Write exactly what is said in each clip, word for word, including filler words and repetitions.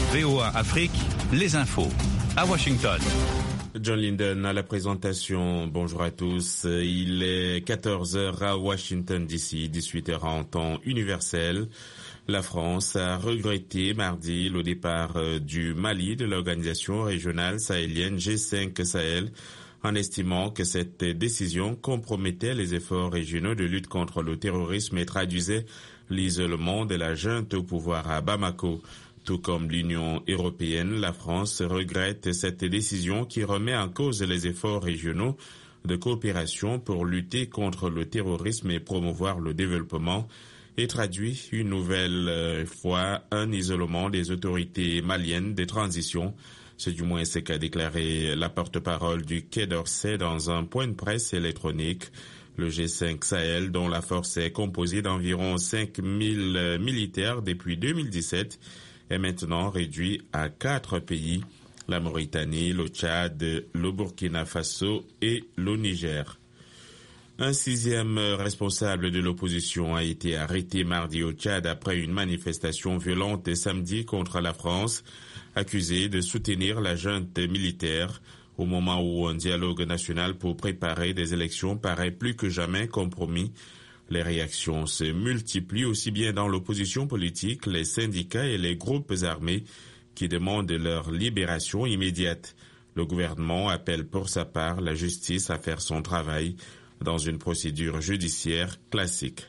V O A Afrique, les infos. À Washington. John Linden à la présentation. Bonjour à tous. Il est quatorze heures à Washington D C, dix-huit heures en temps universel. La France a regretté mardi le départ du Mali de l'organisation régionale sahélienne G cinq Sahel en estimant que cette décision compromettait les efforts régionaux de lutte contre le terrorisme et traduisait l'isolement de la junte au pouvoir à Bamako. Tout comme l'Union européenne, la France regrette cette décision qui remet en cause les efforts régionaux de coopération pour lutter contre le terrorisme et promouvoir le développement et traduit une nouvelle fois un isolement des autorités maliennes de transition. C'est du moins ce qu'a déclaré la porte-parole du Quai d'Orsay dans un point de presse électronique. Le G cinq Sahel, dont la force est composée d'environ cinq mille militaires depuis deux mille dix-sept, est maintenant réduit à quatre pays, la Mauritanie, le Tchad, le Burkina Faso et le Niger. Un sixième responsable de l'opposition a été arrêté mardi au Tchad après une manifestation violente samedi contre la France, accusé de soutenir la junte militaire au moment où un dialogue national pour préparer des élections paraît plus que jamais compromis. Les réactions se multiplient aussi bien dans l'opposition politique, les syndicats et les groupes armés qui demandent leur libération immédiate. Le gouvernement appelle pour sa part la justice à faire son travail dans une procédure judiciaire classique.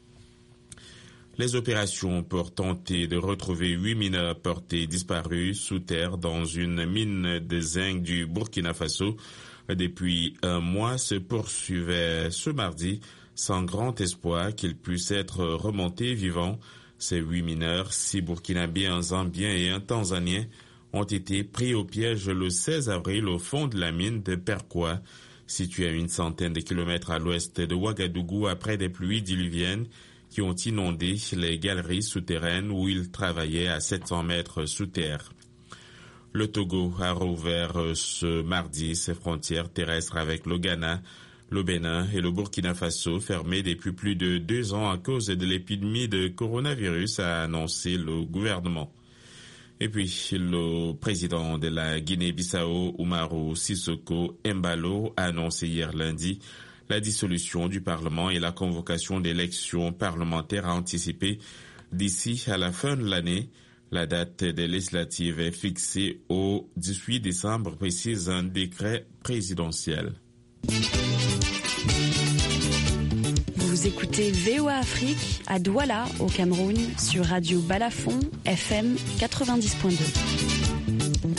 Les opérations pour tenter de retrouver huit mineurs portés disparus sous terre dans une mine de zinc du Burkina Faso depuis un mois se poursuivaient ce mardi sans grand espoir qu'ils puissent être remontés vivants. Ces huit mineurs, six Burkinabés, un Zambien et un Tanzanien, ont été pris au piège le seize avril au fond de la mine de Perquois, située à une centaine de kilomètres à l'ouest de Ouagadougou après des pluies diluviennes qui ont inondé les galeries souterraines où ils travaillaient à sept cents mètres sous terre. Le Togo a rouvert ce mardi ses frontières terrestres avec le Ghana, le Bénin et le Burkina Faso, fermés depuis plus de deux ans à cause de l'épidémie de coronavirus, a annoncé le gouvernement. Et puis, le président de la Guinée-Bissau, Umaru Sissoko Embalo, a annoncé hier lundi la dissolution du Parlement et la convocation d'élections parlementaires anticipées d'ici à la fin de l'année. La date des législatives est fixée au dix-huit décembre, précise un décret présidentiel. Vous écoutez V O A Afrique à Douala, au Cameroun, sur Radio Balafon, F M quatre-vingt-dix point deux.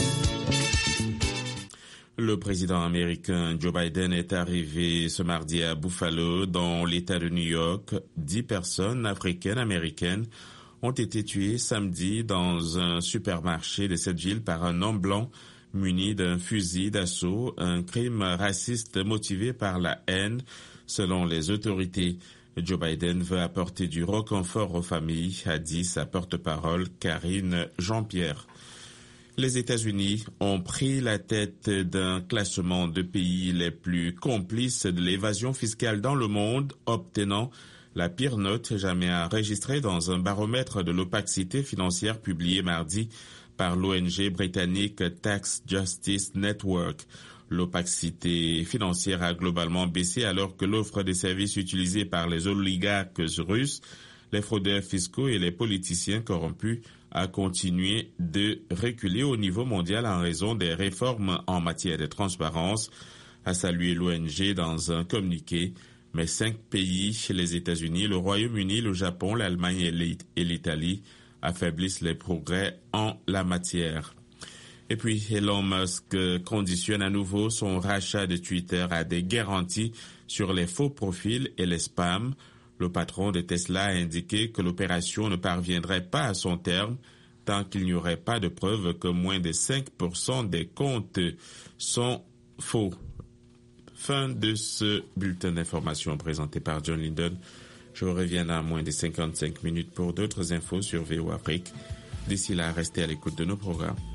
Le président américain Joe Biden est arrivé ce mardi à Buffalo, dans l'État de New York. Dix personnes africaines-américaines ont été tuées samedi dans un supermarché de cette ville par un homme blanc muni d'un fusil d'assaut, un crime raciste motivé par la haine, selon les autorités. Joe Biden veut apporter du réconfort aux familles, a dit sa porte-parole Karine Jean-Pierre. Les États-Unis ont pris la tête d'un classement de pays les plus complices de l'évasion fiscale dans le monde, obtenant la pire note jamais enregistrée dans un baromètre de l'opacité financière publié mardi par l'O N G britannique Tax Justice Network. L'opacité financière a globalement baissé alors que l'offre de services utilisée par les oligarques russes, les fraudeurs fiscaux et les politiciens corrompus a continué de reculer au niveau mondial en raison des réformes en matière de transparence, a salué l'O N G dans un communiqué. Mais cinq pays, les États-Unis, le Royaume-Uni, le Japon, l'Allemagne et l'Italie, affaiblissent les progrès en la matière. Et puis, Elon Musk conditionne à nouveau son rachat de Twitter à des garanties sur les faux profils et les spams. Le patron de Tesla a indiqué que l'opération ne parviendrait pas à son terme tant qu'il n'y aurait pas de preuve que moins de cinq pour cent des comptes sont faux. Fin de ce bulletin d'information présenté par John Linden. Je reviens à moins de cinquante-cinq minutes pour d'autres infos sur V O A Afrique. D'ici là, restez à l'écoute de nos programmes.